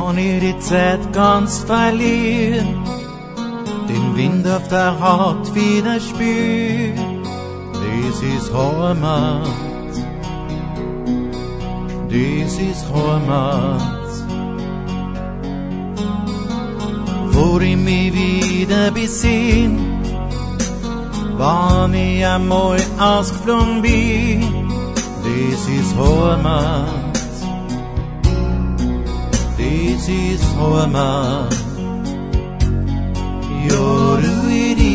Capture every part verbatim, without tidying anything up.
Wann ihr die Zeit ganz verliert, den Wind auf der Haut wieder spürt, das ist Heimat, das ist Heimat. Wo ich mich wieder besehen, wann ich einmal ausgeflogen bin, das ist Heimat, das ist Heimat. Yoruidi,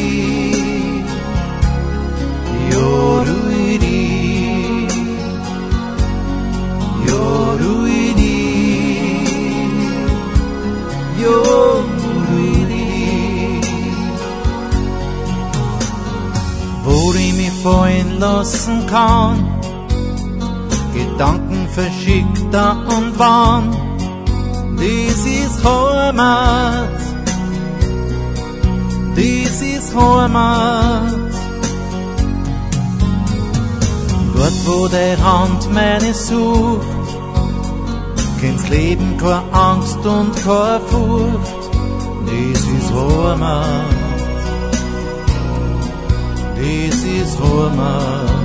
Yoruidi, Yoruidi, Yoruidi. Wo ich mich fallen lassen kann, Gedanken verschickt da und wann, das ist Heimat, das ist Heimat. Dort wo der Hand meine sucht, kennst Leben keine Angst und keine Furcht, das ist Heimat, das ist Heimat.